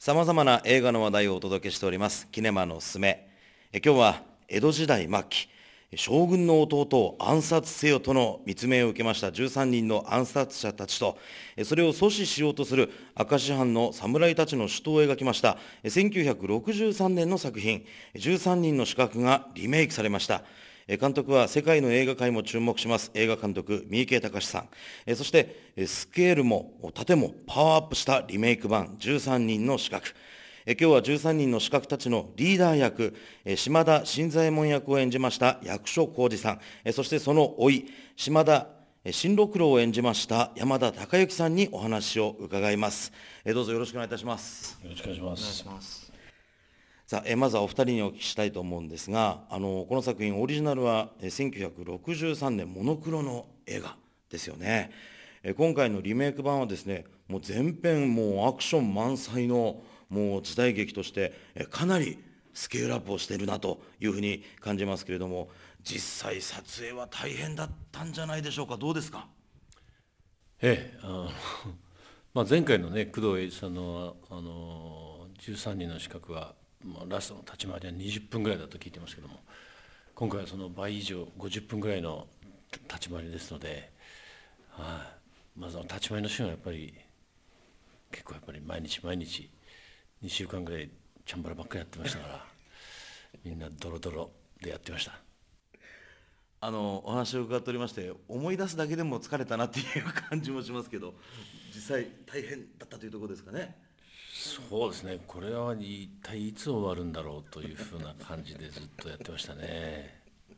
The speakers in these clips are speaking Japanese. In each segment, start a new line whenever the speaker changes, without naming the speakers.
さまざまな映画の話題をお届けしておりますキネマのすすめ。今日は江戸時代末期、将軍の弟を暗殺せよとの密命を受けました13人の暗殺者たちと、それを阻止しようとする明石藩の侍たちの死闘を描きました1963年の作品13人の刺客がリメイクされました。監督は世界の映画界も注目します映画監督三池崇史さん、そしてスケールも盾もパワーアップしたリメイク版13人の刺客。今日は13人の刺客たちのリーダー役、島田新左衛門役を演じました役所広司さん、そしてその甥島田新六郎を演じました山田孝之さんにお話を伺います。どうぞよろしくお願いいたします。
よろしくお願いします。
さあ、まずはお二人にお聞きしたいと思うんですが、この作品オリジナルは1963年モノクロの映画ですよね。今回のリメイク版はですね、もう全編もうアクション満載のもう時代劇としてかなりスケールアップをしているなというふうに感じますけれども、実際撮影は大変だったんじゃないでしょうか。どうですか。
前回のね工藤英二さんの13人の刺客は、ラストの立ち回りは20分ぐらいだと聞いてますけども、今回はその倍以上50分ぐらいの立ち回りですので、まず立ち回りのシーンはやっぱり結構毎日2週間ぐらいチャンバラばっかりやってましたからみんなドロドロでやってました。
お話を伺っておりまして、思い出すだけでも疲れたなっていう感じもしますけど、実際大変だったというところですかね。
そうですね、これは一体いつ終わるんだろうというふうな感じでずっとやってましたね。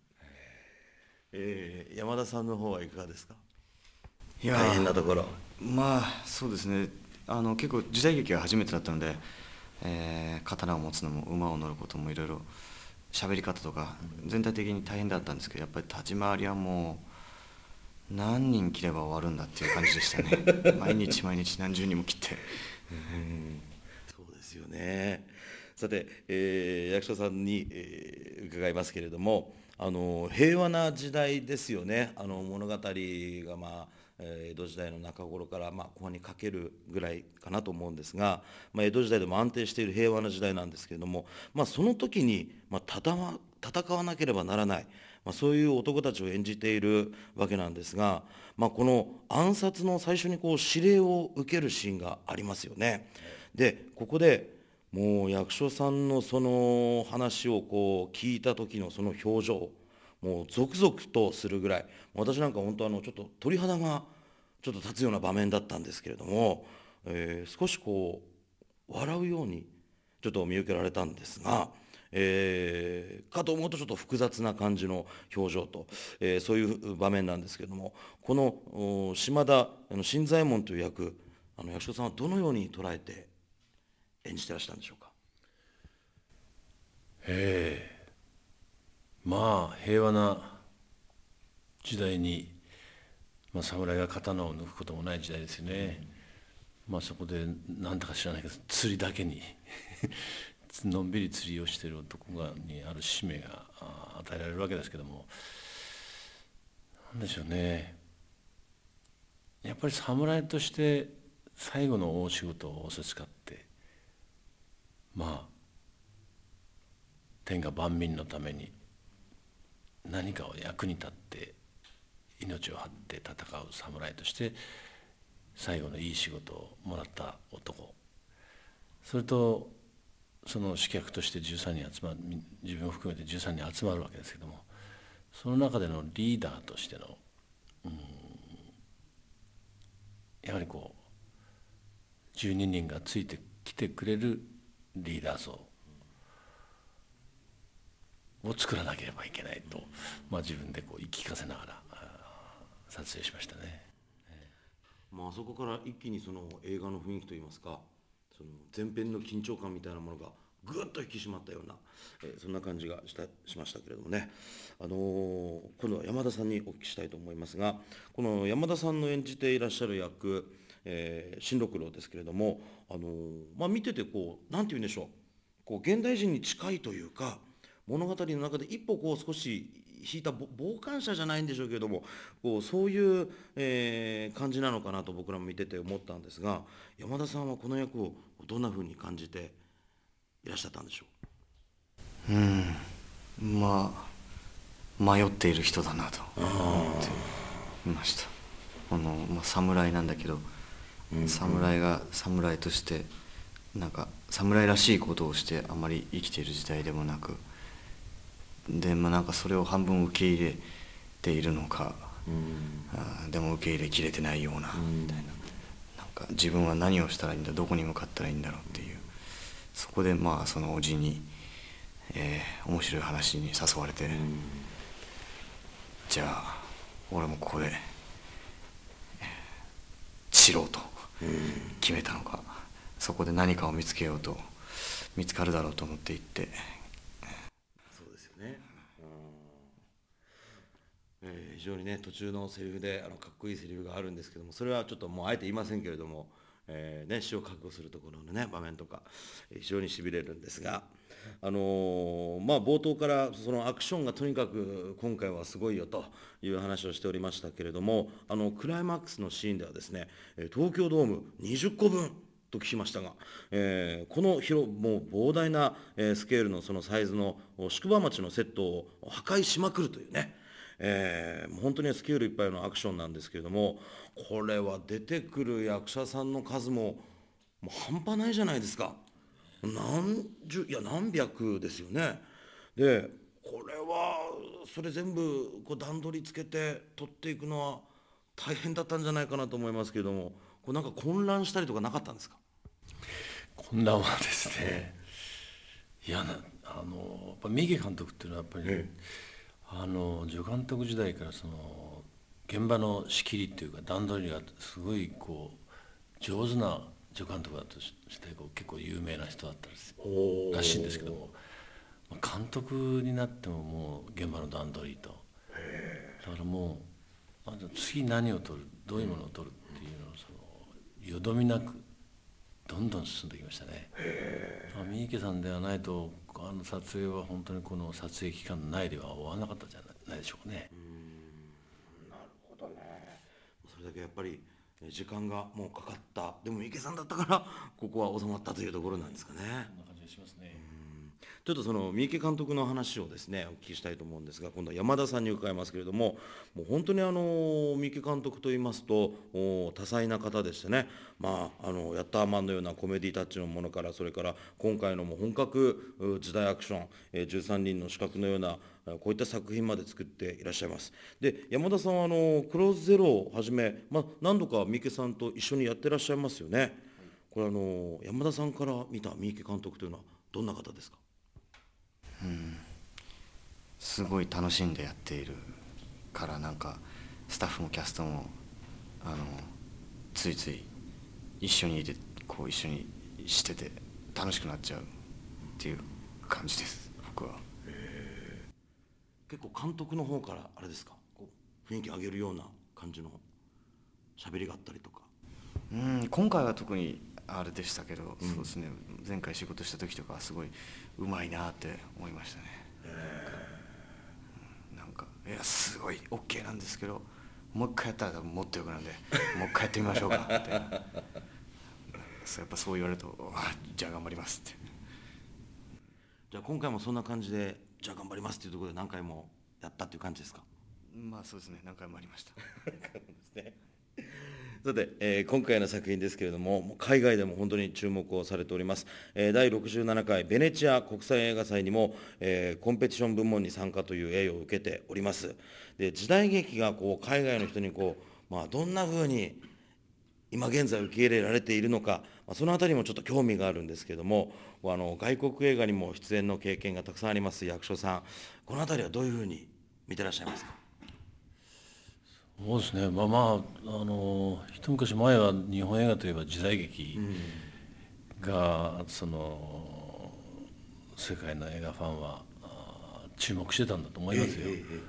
山田さんの方はいかがですか。
いや
大変なところ。
そうですね、結構時代劇が初めてだったので、刀を持つのも馬を乗ることもいろいろ喋り方とか全体的に大変だったんですけど、やっぱり立ち回りはもう何人切れば終わるんだっていう感じでしたね毎日何十人も切って
そうですよね。さて、役所さんに、伺いますけれども、平和な時代ですよね。物語が、江戸時代の中頃から、後半にかけるぐらいかなと思うんですが、江戸時代でも安定している平和な時代なんですけれども、その時に、戦わなければならない、そういう男たちを演じているわけなんですが、この暗殺の最初に指令を受けるシーンがありますよね。でここでもう役所さんのその話を聞いた時のその表情、もうゾクゾクとするぐらい、私なんか本当ちょっと鳥肌がちょっと立つような場面だったんですけれども、少し笑うようにちょっと見受けられたんですが、かと思うとちょっと複雑な感じの表情と、そういう場面なんですけれども、この島田新左衛門という役、役所さんはどのように捉えて演じてらっしゃるんでしょうか。
平和な時代に、侍が刀を抜くこともない時代ですよね。そこで何だか知らないけど釣りだけにのんびり釣りをしている男にある使命が与えられるわけですけども、なんでしょうね、やっぱり侍として最後の大仕事を仰せつかって、天下万民のために何かを役に立って命を張って戦う侍として最後のいい仕事をもらった男、それとその刺客として13人集まる、自分を含めて13人集まるわけですけども、その中でのリーダーとしてのやはり12人がついてきてくれるリーダー像を作らなければいけないと、自分で言い聞かせながら撮影しましたね。
そこから一気にその映画の雰囲気といいますか、その前編の緊張感みたいなものがぐっと引き締まったような、そんな感じがしましたけれどもね。今度は山田さんにお聞きしたいと思いますが、この山田さんの演じていらっしゃる役、新六郎ですけれども、見ててなんて言うんでしょう、現代人に近いというか、物語の中で一歩少し引いた傍観者じゃないんでしょうけれども、こうそういう、感じなのかなと僕らも見てて思ったんですが、山田さんはこの役をどんなふうに感じていらっしゃったんでしょ
まあ迷っている人だなと思っていました。侍なんだけど、侍が侍としてなんか侍らしいことをしてあまり生きている時代でもなく、でなんかそれを半分受け入れているのか、でも受け入れきれてないような、みたいな、なんか自分は何をしたらいいんだ、どこに向かったらいいんだろうっていう、そこでそのおじに、面白い話に誘われて、じゃあ俺もここで知ろうと決めたのか、そこで何かを見つけようと、見つかるだろうと思って行って。
そうですよね。非常にね、途中のセリフでかっこいいセリフがあるんですけども、それはちょっともうあえて言いませんけれども、死を覚悟するところのね場面とか、非常にしびれるんですが、冒頭からそのアクションがとにかく今回はすごいよという話をしておりましたけれども、クライマックスのシーンではですね、東京ドーム20個分と聞きましたが、このもう膨大な、スケールのそのサイズの宿場町のセットを破壊しまくるというね、本当にスケールいっぱいのアクションなんですけれども、これは出てくる役者さんの数も半端ないじゃないですか。何百ですよね。でこれはそれ全部段取りつけて撮っていくのは大変だったんじゃないかなと思いますけれども、なんか混乱したりとかなかったんですか？
混乱はですね、やっぱ三池監督っていうのはやっぱり、助監督時代からその現場の仕切りっていうか段取りがすごい上手な助監督だとして結構有名な人だったらしいんですけども、監督になってももう現場の段取りと、だからもう次何を撮る、どういうものを撮るっていうのをよどみなくどんどん進んできましたね。三池さんではないと撮影は本当にこの撮影期間内では終わらなかったんじゃないでしょうかね。
なるほどね。それだけやっぱり時間がもうかかった、でも三池さんだったからここは収まったというところなんですかね。
そんな感じがしますね。
ちょっとその三池監督の話をですねお聞きしたいと思うんですが、今度は山田さんに伺いますけれども、もう本当に三池監督といいますと多彩な方でしてね、ヤッターマンのようなコメディタッチのものから、それから今回のもう本格時代アクション、13人の刺客のようなこういった作品まで作っていらっしゃいます。で山田さんはクローズゼロをはじめ、何度か三池さんと一緒にやってらっしゃいますよね。これ山田さんから見た三池監督というのはどんな方ですか？
すごい楽しんでやっているから、なんかスタッフもキャストもついつい一緒にいて一緒にしてて楽しくなっちゃうっていう感じです、僕は。
結構監督の方からあれですか、雰囲気上げるような感じの喋りがあったりとか。
今回は特にあれでしたけど、そうですね、前回仕事した時とかはすごいうまいなって思いましたね。なんかいやすごい OK なんですけど、もう一回やったら多分もっとよくなるんでもう一回やってみましょうかってやっぱそう言われるとじゃあ頑張りますって。
じゃあ今回もそんな感じでじゃあ頑張りますっていうところで何回もやったっていう感じですか？
そうですね、何回もありました
ですね。さて、今回の作品ですけれども、海外でも本当に注目をされております。第67回ベネチア国際映画祭にも、コンペティション部門に参加という栄誉を受けております。で時代劇が海外の人にどんなふうに今現在受け入れられているのか、そのあたりもちょっと興味があるんですけれども、外国映画にも出演の経験がたくさんあります役所さん、このあたりはどういうふうに見てらっしゃいますか？
そうですね、一昔前は日本映画といえば時代劇が、世界の映画ファンは注目してたんだと思いますよ。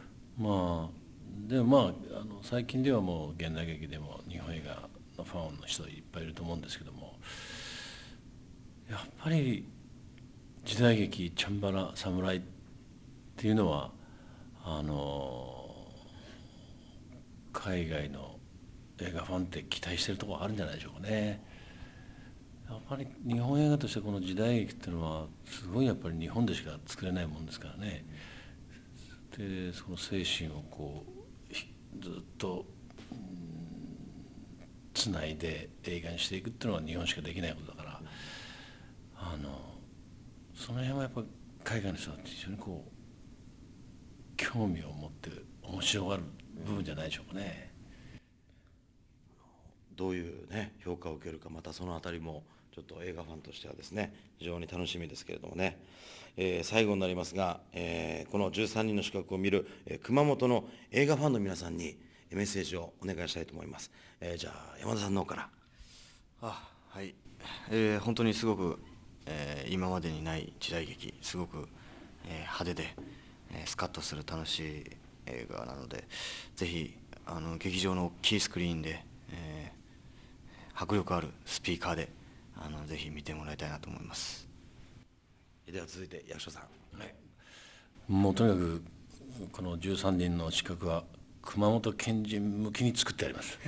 でも最近ではもう現代劇でも日本映画のファンの人いっぱいいると思うんですけども、やっぱり時代劇チャンバラ侍っていうのは海外の映画ファンって期待してるところあるんじゃないでしょうかね。やっぱり日本映画としてこの時代劇っていうのはすごいやっぱり日本でしか作れないもんですからね。でその精神をこうずっとつないで映画にしていくっていうのは日本しかできないことだから、その辺はやっぱ海外の人は非常にこう興味を持って面白がる部分じゃないでしょうかね。
どういうね評価を受けるか、またそのあたりもちょっと映画ファンとしてはですね非常に楽しみですけれどもね、最後になりますが、この13人の資格を見る、熊本の映画ファンの皆さんにメッセージをお願いしたいと思います。じゃあ山田さんの方から。
はい、本当にすごく、今までにない時代劇、すごく、派手で、スカッとする楽しい映画なので、ぜひ劇場の大きいスクリーンで、迫力あるスピーカーでぜひ見てもらいたいなと思います。
では続いて役所さん。
はい、もうとにかくこの13人の資格は熊本県人向きに作ってあります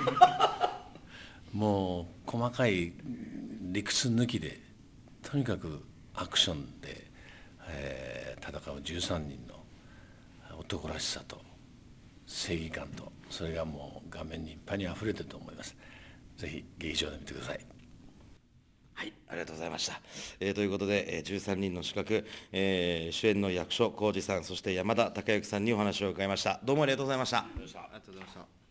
もう細かい理屈抜きでとにかくアクションで、戦う13人の男らしさと正義感と、それがもう画面にいっぱいにあふれてると思います。ぜひ劇場で見てください。
はい、ありがとうございました。ということで、13人の資格、主演の役所広司さん、そして山田孝之さんにお話を伺いました。どうもありがとうございました。
ありがとうございました。